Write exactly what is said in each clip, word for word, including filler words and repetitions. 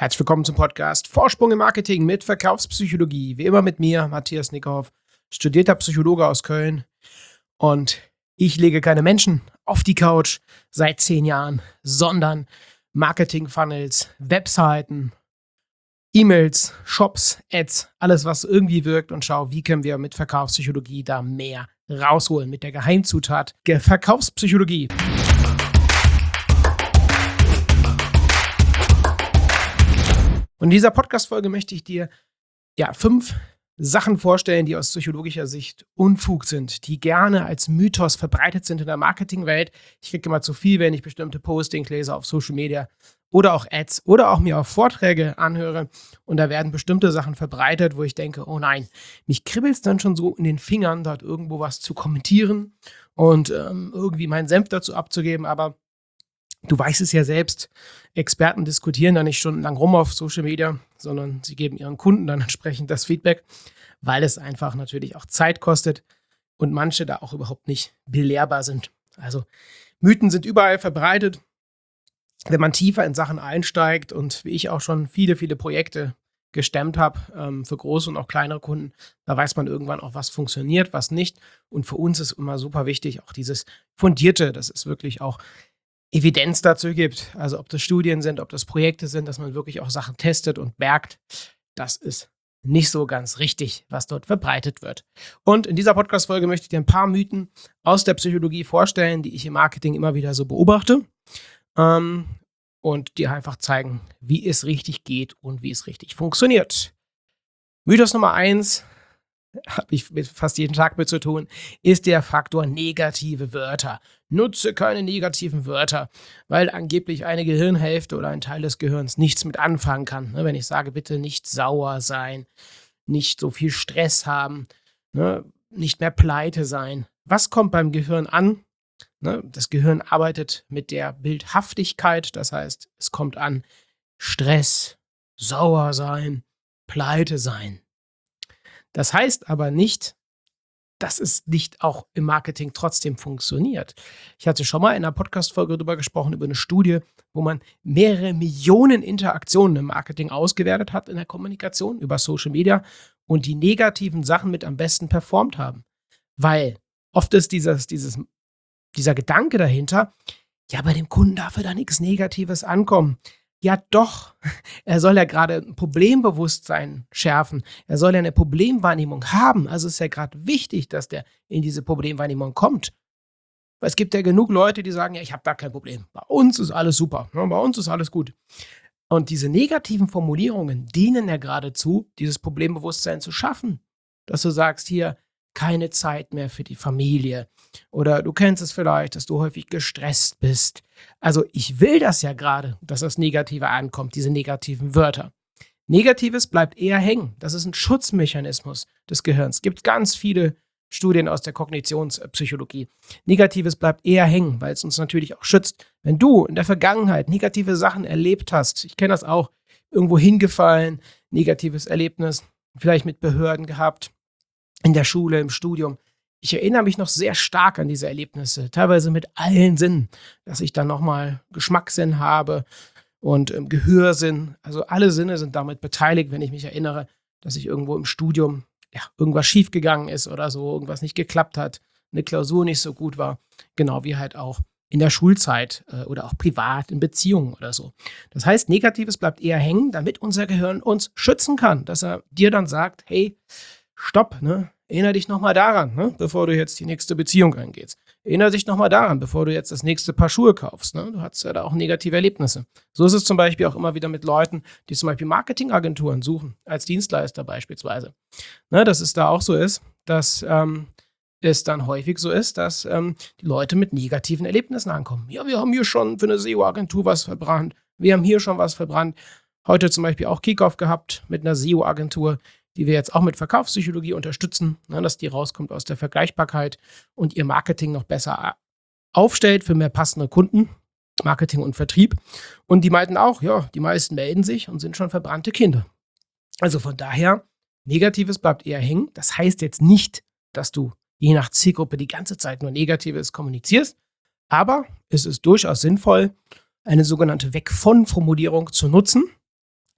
Herzlich willkommen zum Podcast Vorsprung im Marketing mit Verkaufspsychologie. Wie immer mit mir, Matthias Nickhoff, studierter Psychologe aus Köln. Und ich lege keine Menschen auf die Couch seit zehn Jahren, sondern Marketing-Funnels, Webseiten, E-Mails, Shops, Ads, alles, was irgendwie wirkt und schau, wie können wir mit Verkaufspsychologie da mehr rausholen, mit der Geheimzutat Verkaufspsychologie. Und in dieser Podcast-Folge möchte ich dir ja, fünf Sachen vorstellen, die aus psychologischer Sicht Unfug sind, die gerne als Mythos verbreitet sind in der Marketingwelt. Ich kriege immer zu viel, wenn ich bestimmte Postings lese auf Social Media oder auch Ads oder auch mir auch Vorträge anhöre. Und da werden bestimmte Sachen verbreitet, wo ich denke, oh nein, mich kribbelt es dann schon so in den Fingern, dort irgendwo was zu kommentieren und ähm, irgendwie meinen Senf dazu abzugeben, aber du weißt es ja selbst, Experten diskutieren da nicht stundenlang rum auf Social Media, sondern sie geben ihren Kunden dann entsprechend das Feedback, weil es einfach natürlich auch Zeit kostet und manche da auch überhaupt nicht belehrbar sind. Also Mythen sind überall verbreitet. Wenn man tiefer in Sachen einsteigt und wie ich auch schon viele, viele Projekte gestemmt habe, ähm, für große und auch kleinere Kunden, da weiß man irgendwann auch, was funktioniert, was nicht. Und für uns ist immer super wichtig, auch dieses Fundierte, das ist wirklich auch Evidenz dazu gibt, also ob das Studien sind, ob das Projekte sind, dass man wirklich auch Sachen testet und merkt, das ist nicht so ganz richtig, was dort verbreitet wird. Und in dieser Podcast-Folge möchte ich dir ein paar Mythen aus der Psychologie vorstellen, die ich im Marketing immer wieder so beobachte ähm, und dir einfach zeigen, wie es richtig geht und wie es richtig funktioniert. Mythos Nummer eins, habe ich mit fast jeden Tag mit zu tun, ist der Faktor negative Wörter. Nutze keine negativen Wörter, weil angeblich eine Gehirnhälfte oder ein Teil des Gehirns nichts mit anfangen kann. Wenn ich sage, bitte nicht sauer sein, nicht so viel Stress haben, nicht mehr pleite sein. Was kommt beim Gehirn an? Das Gehirn arbeitet mit der Bildhaftigkeit, das heißt, es kommt an Stress, sauer sein, pleite sein. Das heißt aber nicht, dass es nicht auch im Marketing trotzdem funktioniert. Ich hatte schon mal in einer Podcast-Folge darüber gesprochen, über eine Studie, wo man mehrere Millionen Interaktionen im Marketing ausgewertet hat in der Kommunikation über Social Media und die negativen Sachen mit am besten performt haben. Weil oft ist dieses, dieses, dieser Gedanke dahinter, ja, bei dem Kunden darf ja da nichts Negatives ankommen. Ja doch, er soll ja gerade ein Problembewusstsein schärfen. Er soll ja eine Problemwahrnehmung haben. Also ist ja gerade wichtig, dass der in diese Problemwahrnehmung kommt. Weil es gibt ja genug Leute, die sagen, ja, ich habe da kein Problem. Bei uns ist alles super. Ja, bei uns ist alles gut. Und diese negativen Formulierungen dienen ja geradezu, dieses Problembewusstsein zu schaffen. Dass du sagst, hier, keine Zeit mehr für die Familie. Oder du kennst es vielleicht, dass du häufig gestresst bist. Also ich will das ja gerade, dass das Negative ankommt, diese negativen Wörter. Negatives bleibt eher hängen. Das ist ein Schutzmechanismus des Gehirns. Es gibt ganz viele Studien aus der Kognitionspsychologie. Negatives bleibt eher hängen, weil es uns natürlich auch schützt. Wenn du in der Vergangenheit negative Sachen erlebt hast, ich kenne das auch, irgendwo hingefallen, negatives Erlebnis, vielleicht mit Behörden gehabt, in der Schule, im Studium. Ich erinnere mich noch sehr stark an diese Erlebnisse, teilweise mit allen Sinnen, dass ich dann nochmal Geschmackssinn habe und ähm, Gehörsinn. Also alle Sinne sind damit beteiligt, wenn ich mich erinnere, dass ich irgendwo im Studium, ja, irgendwas schiefgegangen ist oder so, irgendwas nicht geklappt hat, eine Klausur nicht so gut war. Genau wie halt auch in der Schulzeit äh, oder auch privat in Beziehungen oder so. Das heißt, Negatives bleibt eher hängen, damit unser Gehirn uns schützen kann, dass er dir dann sagt, hey, stopp, ne? Erinnere dich nochmal daran, ne? Bevor du jetzt die nächste Beziehung eingehst. Erinnere dich nochmal daran, bevor du jetzt das nächste Paar Schuhe kaufst. Ne? Du hattest ja da auch negative Erlebnisse. So ist es zum Beispiel auch immer wieder mit Leuten, die zum Beispiel Marketingagenturen suchen, als Dienstleister beispielsweise. Ne? Dass es da auch so ist, dass ähm, es dann häufig so ist, dass ähm, die Leute mit negativen Erlebnissen ankommen. Ja, wir haben hier schon für eine S E O-Agentur was verbrannt. Wir haben hier schon was verbrannt. Heute zum Beispiel auch Kickoff gehabt mit einer S E O-Agentur, die wir jetzt auch mit Verkaufspsychologie unterstützen, ne, dass die rauskommt aus der Vergleichbarkeit und ihr Marketing noch besser aufstellt für mehr passende Kunden, Marketing und Vertrieb. Und die meinten auch, ja, die meisten melden sich und sind schon verbrannte Kinder. Also von daher, Negatives bleibt eher hängen. Das heißt jetzt nicht, dass du je nach Zielgruppe die ganze Zeit nur Negatives kommunizierst, aber es ist durchaus sinnvoll, eine sogenannte Weg-von-Formulierung zu nutzen,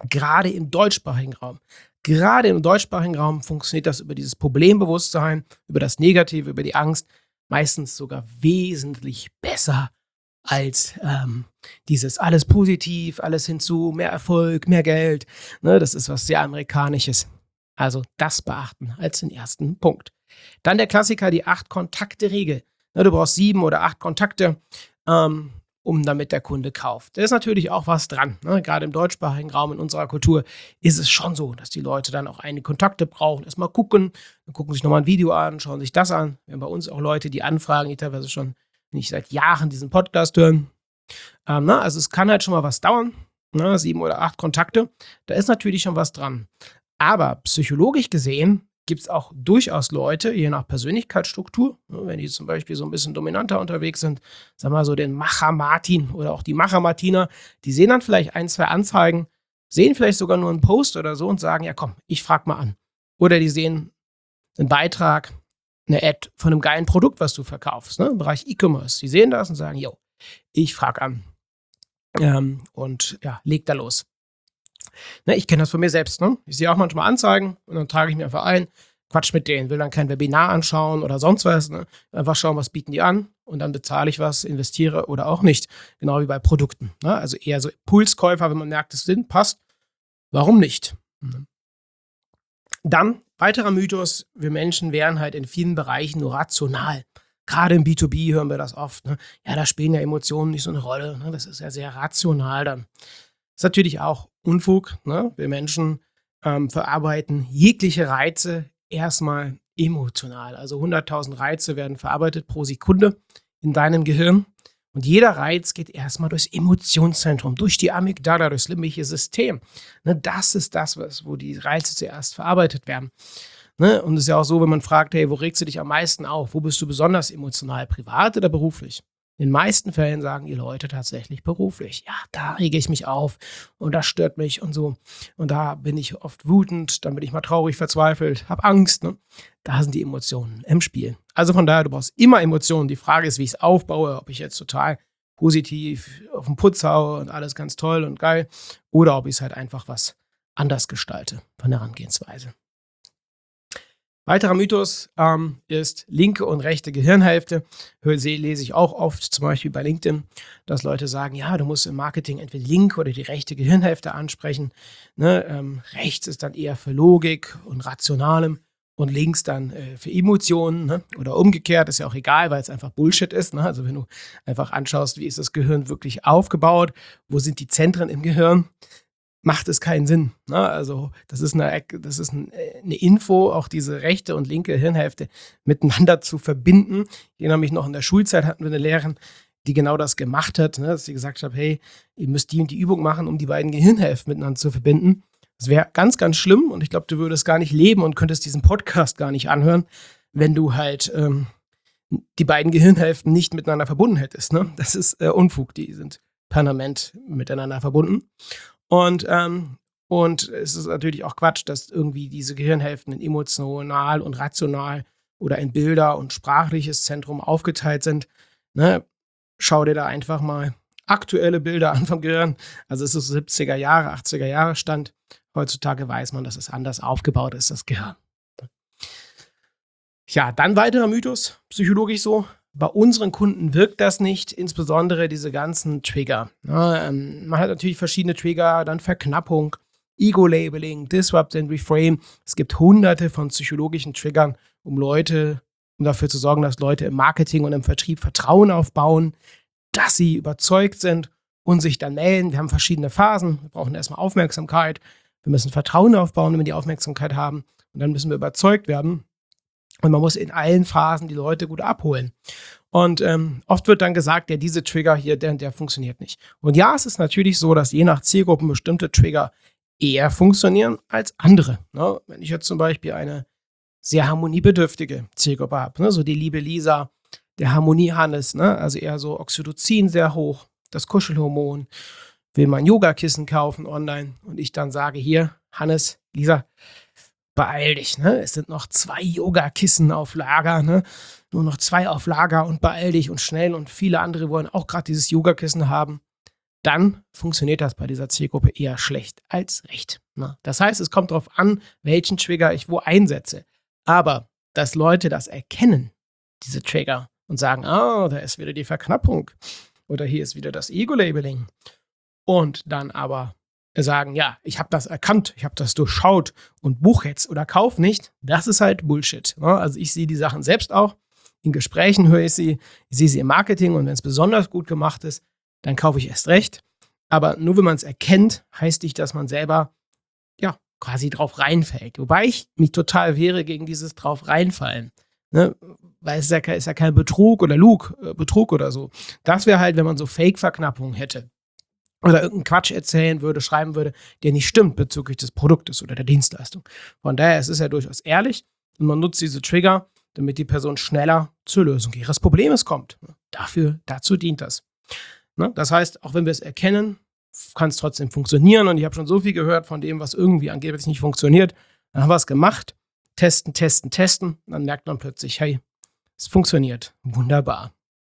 Gerade im deutschsprachigen Raum. Gerade im deutschsprachigen Raum funktioniert das über dieses Problembewusstsein, über das Negative, über die Angst, meistens sogar wesentlich besser als ähm, dieses alles positiv, alles hinzu, mehr Erfolg, mehr Geld. Ne, das ist was sehr Amerikanisches. Also das beachten als den ersten Punkt. Dann der Klassiker, die Acht-Kontakte-Regel. Ne, du brauchst sieben oder acht Kontakte, ähm, um damit der Kunde kauft. Da ist natürlich auch was dran. Ne? Gerade im deutschsprachigen Raum, in unserer Kultur, ist es schon so, dass die Leute dann auch einige Kontakte brauchen. Erstmal gucken, dann gucken sich nochmal ein Video an, schauen sich das an. Wir haben bei uns auch Leute, die anfragen, die teilweise schon nicht seit Jahren diesen Podcast hören. Ähm, ne? Also es kann halt schon mal was dauern. Ne? Sieben oder acht Kontakte. Da ist natürlich schon was dran. Aber psychologisch gesehen gibt es auch durchaus Leute, je nach Persönlichkeitsstruktur, wenn die zum Beispiel so ein bisschen dominanter unterwegs sind, sagen wir mal so den Macher Martin oder auch die Macher Martina, die sehen dann vielleicht ein, zwei Anzeigen, sehen vielleicht sogar nur einen Post oder so und sagen, ja komm, ich frag mal an. Oder die sehen einen Beitrag, eine Ad von einem geilen Produkt, was du verkaufst, ne, im Bereich E-Commerce. Die sehen das und sagen, yo, ich frag an. Ähm, und ja, leg da los. Ne, ich kenne das von mir selbst. Ne? Ich sehe auch manchmal Anzeigen und dann trage ich mir einfach ein, quatsch mit denen, will dann kein Webinar anschauen oder sonst was. Ne? Einfach schauen, was bieten die an und dann bezahle ich was, investiere oder auch nicht. Genau wie bei Produkten. Ne? Also eher so Impulskäufer, wenn man merkt, es Sinn passt. Warum nicht? Dann, weiterer Mythos, wir Menschen wären halt in vielen Bereichen nur rational. Gerade im B zwei B hören wir das oft. Ne? Ja, da spielen ja Emotionen nicht so eine Rolle. Ne? Das ist ja sehr rational dann. Ist natürlich auch Unfug. Ne? Wir Menschen ähm, verarbeiten jegliche Reize erstmal emotional. Also hunderttausend Reize werden verarbeitet pro Sekunde in deinem Gehirn. Und jeder Reiz geht erstmal durchs Emotionszentrum, durch die Amygdala, durchs limbische System. Ne? Das ist das, was, wo die Reize zuerst verarbeitet werden. Ne? Und es ist ja auch so, wenn man fragt, hey, wo regst du dich am meisten auf? Wo bist du besonders emotional, privat oder beruflich? In den meisten Fällen sagen die Leute tatsächlich beruflich. Ja, da rege ich mich auf und das stört mich und so. Und da bin ich oft wütend, dann bin ich mal traurig, verzweifelt, habe Angst. Ne? Da sind die Emotionen im Spiel. Also von daher, du brauchst immer Emotionen. Die Frage ist, wie ich es aufbaue, ob ich jetzt total positiv auf den Putz haue und alles ganz toll und geil oder ob ich es halt einfach was anders gestalte von der Herangehensweise. Weiterer Mythos ähm, ist linke und rechte Gehirnhälfte. Lese ich auch oft, zum Beispiel bei LinkedIn, dass Leute sagen, ja, du musst im Marketing entweder die linke oder die rechte Gehirnhälfte ansprechen. Ne? Ähm, rechts ist dann eher für Logik und Rationalem und links dann äh, für Emotionen. Ne? Oder umgekehrt, ist ja auch egal, weil es einfach Bullshit ist. Ne? Also wenn du einfach anschaust, wie ist das Gehirn wirklich aufgebaut, wo sind die Zentren im Gehirn, macht es keinen Sinn. Ne? Also das ist, eine, das ist ein, eine Info, auch diese rechte und linke Hirnhälfte miteinander zu verbinden. Ich erinnere mich noch, in der Schulzeit hatten wir eine Lehrerin, die genau das gemacht hat, ne? Dass sie gesagt hat, hey, ihr müsst die und die Übung machen, um die beiden Gehirnhälften miteinander zu verbinden. Das wäre ganz, ganz schlimm und ich glaube, du würdest gar nicht leben und könntest diesen Podcast gar nicht anhören, wenn du halt ähm, die beiden Gehirnhälften nicht miteinander verbunden hättest. Ne? Das ist äh, Unfug, die sind permanent miteinander verbunden. Und, ähm, und es ist natürlich auch Quatsch, dass irgendwie diese Gehirnhälften in emotional und rational oder in Bilder und sprachliches Zentrum aufgeteilt sind. Ne? Schau dir da einfach mal aktuelle Bilder an vom Gehirn. Also es ist so siebziger Jahre, achtziger Jahre Stand. Heutzutage weiß man, dass es anders aufgebaut ist, das Gehirn. Ja, dann weiterer Mythos, psychologisch so. Bei unseren Kunden wirkt das nicht, insbesondere diese ganzen Trigger. Ja, ähm, man hat natürlich verschiedene Trigger, dann Verknappung, Ego-Labeling, Disrupt and Reframe. Es gibt hunderte von psychologischen Triggern, um Leute, um dafür zu sorgen, dass Leute im Marketing und im Vertrieb Vertrauen aufbauen, dass sie überzeugt sind und sich dann melden. Wir haben verschiedene Phasen. Wir brauchen erstmal Aufmerksamkeit. Wir müssen Vertrauen aufbauen, wenn wir die Aufmerksamkeit haben. Und dann müssen wir überzeugt werden. Und man muss in allen Phasen die Leute gut abholen. Und ähm, oft wird dann gesagt, ja, diese Trigger hier, der, der funktioniert nicht. Und ja, es ist natürlich so, dass je nach Zielgruppen bestimmte Trigger eher funktionieren als andere. Ne? Wenn ich jetzt zum Beispiel eine sehr harmoniebedürftige Zielgruppe habe, ne? So die liebe Lisa, der Harmonie-Hannes, ne? Also eher so Oxytocin sehr hoch, das Kuschelhormon, will mein Yogakissen kaufen online und ich dann sage, hier, Hannes, Lisa, beeil dich, ne? Es sind noch zwei Yogakissen auf Lager, ne? Nur noch zwei auf Lager und beeil dich und schnell und viele andere wollen auch gerade dieses Yogakissen haben. dann funktioniert das bei dieser Zielgruppe eher schlecht als recht. Ne? Das heißt, es kommt darauf an, welchen Trigger ich wo einsetze. Aber dass Leute das erkennen, diese Trigger, und sagen, ah, da ist wieder die Verknappung oder hier ist wieder das Ego-Labeling, und dann aber sagen, ja, ich habe das erkannt, ich habe das durchschaut und buch jetzt oder kauf nicht, das ist halt Bullshit. Ne? Also ich sehe die Sachen selbst auch, in Gesprächen höre ich sie, ich sehe sie im Marketing, und wenn es besonders gut gemacht ist, dann kaufe ich erst recht. Aber nur wenn man es erkennt, heißt nicht, dass man selber ja quasi drauf reinfällt. Wobei ich mich total wehre gegen dieses drauf reinfallen. Ne? Weil es ist ja, ist ja kein Betrug oder Lug, äh, Betrug oder so. Das wäre halt, wenn man so Fake-Verknappungen hätte. Oder irgendeinen Quatsch erzählen würde, schreiben würde, der nicht stimmt bezüglich des Produktes oder der Dienstleistung. Von daher, es ist ja durchaus ehrlich, und man nutzt diese Trigger, damit die Person schneller zur Lösung ihres Problems kommt. Dafür, dazu dient das. Ne? Das heißt, auch wenn wir es erkennen, kann es trotzdem funktionieren. Und ich habe schon so viel gehört von dem, was irgendwie angeblich nicht funktioniert. Dann haben wir es gemacht. Testen, testen, testen. Dann merkt man plötzlich, hey, es funktioniert. Wunderbar.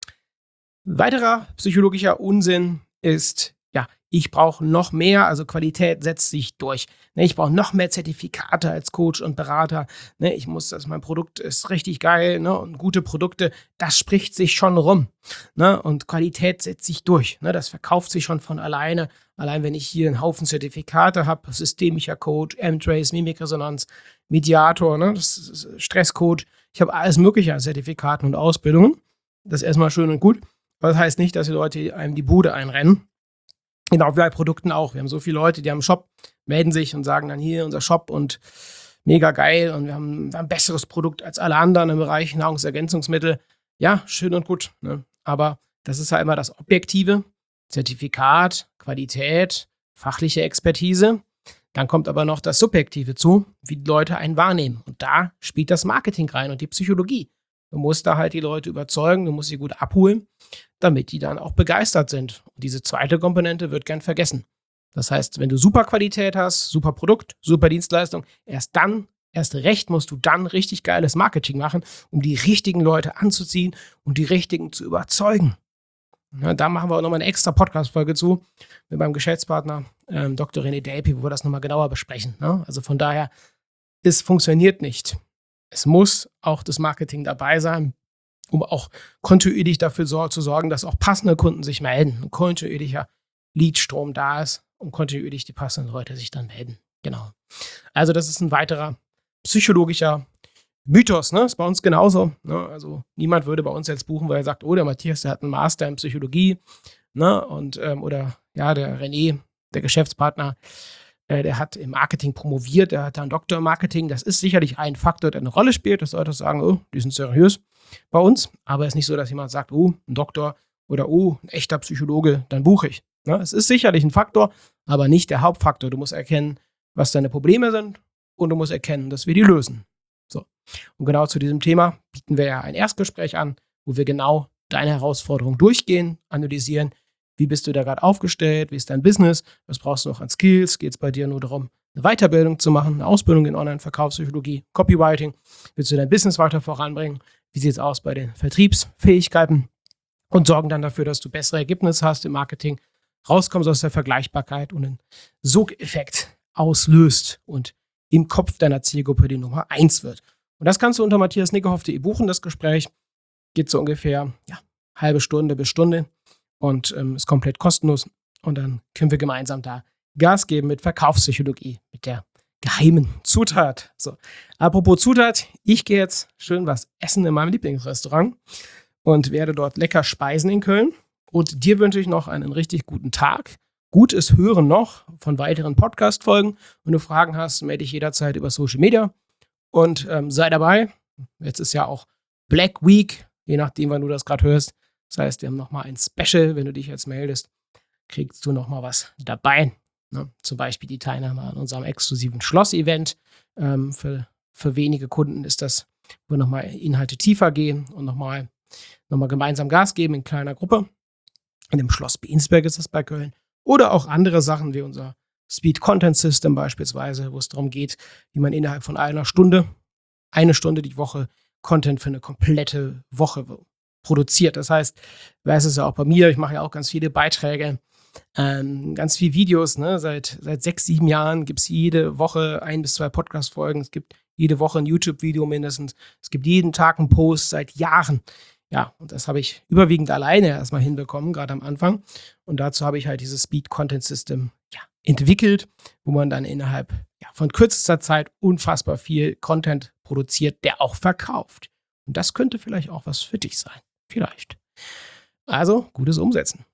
Weiterer psychologischer Unsinn ist, ja, ich brauche noch mehr, also Qualität setzt sich durch. Ne, ich brauche noch mehr Zertifikate als Coach und Berater. Ne, ich muss, dass mein Produkt ist richtig geil, ne, und gute Produkte, das spricht sich schon rum. Ne, und Qualität setzt sich durch. Ne, das verkauft sich schon von alleine. Allein wenn ich hier einen Haufen Zertifikate habe, systemischer Coach, M-Trace, Mimikresonanz, Mediator, ne, das ist Stresscoach. Ich habe alles mögliche an Zertifikaten und Ausbildungen. Das ist erstmal schön und gut. Aber das heißt nicht, dass die Leute einem die Bude einrennen. Genau, wie bei Produkten auch. Wir haben so viele Leute, die haben einen Shop, melden sich und sagen dann, hier unser Shop und mega geil und wir haben, wir haben ein besseres Produkt als alle anderen im Bereich Nahrungsergänzungsmittel. Ja, schön und gut. Ne? Aber das ist ja immer das Objektive. Zertifikat, Qualität, fachliche Expertise. Dann kommt aber noch das Subjektive zu, wie die Leute einen wahrnehmen. Und da spielt das Marketing rein und die Psychologie. Du musst da halt die Leute überzeugen, du musst sie gut abholen, damit die dann auch begeistert sind. Und diese zweite Komponente wird gern vergessen. Das heißt, wenn du super Qualität hast, super Produkt, super Dienstleistung, erst dann, erst recht musst du dann richtig geiles Marketing machen, um die richtigen Leute anzuziehen und die richtigen zu überzeugen. Ja, da machen wir auch nochmal eine extra Podcast-Folge zu mit meinem Geschäftspartner ähm, Doktor René Delpy, wo wir das nochmal genauer besprechen. Ne? Also von daher, es funktioniert nicht. Es muss auch das Marketing dabei sein, um auch kontinuierlich dafür sor- zu sorgen, dass auch passende Kunden sich melden. Ein kontinuierlicher Leadstrom da ist und kontinuierlich die passenden Leute sich dann melden. Genau. Also das ist ein weiterer psychologischer Mythos, ne? Ist bei uns genauso. Ne? Also niemand würde bei uns jetzt buchen, weil er sagt, oh, der Matthias, der hat einen Master in Psychologie, ne? Und, ähm, oder ja, der René, der Geschäftspartner, äh, der hat im Marketing promoviert, der hat einen Doktor im Marketing. Das ist sicherlich ein Faktor, der eine Rolle spielt, dass Leute sagen, oh, die sind seriös bei uns. Aber es ist nicht so, dass jemand sagt, oh, ein Doktor oder oh, ein echter Psychologe, dann buche ich. Ne? Es ist sicherlich ein Faktor, aber nicht der Hauptfaktor. Du musst erkennen, was deine Probleme sind, und du musst erkennen, dass wir die lösen. So. Und genau zu diesem Thema bieten wir ja ein Erstgespräch an, wo wir genau deine Herausforderung durchgehen, analysieren. Wie bist du da gerade aufgestellt? Wie ist dein Business? Was brauchst du noch an Skills? Geht es bei dir nur darum, eine Weiterbildung zu machen, eine Ausbildung in Online-Verkaufspsychologie, Copywriting? Willst du dein Business weiter voranbringen? Wie sieht es aus bei den Vertriebsfähigkeiten? Und sorgen dann dafür, dass du bessere Ergebnisse hast im Marketing, rauskommst aus der Vergleichbarkeit und einen Sogeffekt auslöst und im Kopf deiner Zielgruppe die Nummer eins wird. Und das kannst du unter matthias nickerhoff punkt de buchen, das Gespräch. Geht so ungefähr ja, halbe Stunde bis Stunde und ähm, ist komplett kostenlos. Und dann können wir gemeinsam da Gas geben mit Verkaufspsychologie, mit der geheimen Zutat. So, apropos Zutat, ich gehe jetzt schön was essen in meinem Lieblingsrestaurant und werde dort lecker speisen in Köln. Und dir wünsche ich noch einen richtig guten Tag. Gutes Hören noch von weiteren Podcast-Folgen. Wenn du Fragen hast, melde dich jederzeit über Social Media und ähm, sei dabei. Jetzt ist ja auch Black Week, je nachdem, wann du das gerade hörst. Das heißt, wir haben nochmal ein Special. Wenn du dich jetzt meldest, kriegst du nochmal was dabei. Ne? Zum Beispiel die Teilnahme an unserem exklusiven Schloss-Event. Ähm, für, für wenige Kunden ist das, wo wir nochmal Inhalte tiefer gehen und nochmal noch mal gemeinsam Gas geben in kleiner Gruppe. In dem Schloss Beensberg ist das bei Köln. Oder auch andere Sachen wie unser Speed Content System beispielsweise, wo es darum geht, wie man innerhalb von einer Stunde, eine Stunde die Woche Content für eine komplette Woche produziert. Das heißt, weiß es ja auch bei mir, ich mache ja auch ganz viele Beiträge ähm, ganz viele Videos, ne? Seit, seit sechs, sieben Jahren gibt es jede Woche ein bis zwei Podcast-Folgen. Es gibt jede Woche ein YouTube-Video mindestens. Es gibt jeden Tag einen Post seit Jahren. Ja, und das habe ich überwiegend alleine erstmal hinbekommen, gerade am Anfang. Und dazu habe ich halt dieses Speed Content System ja, entwickelt, wo man dann innerhalb ja, von kürzester Zeit unfassbar viel Content produziert, der auch verkauft. Und das könnte vielleicht auch was für dich sein. Vielleicht. Also, gutes Umsetzen.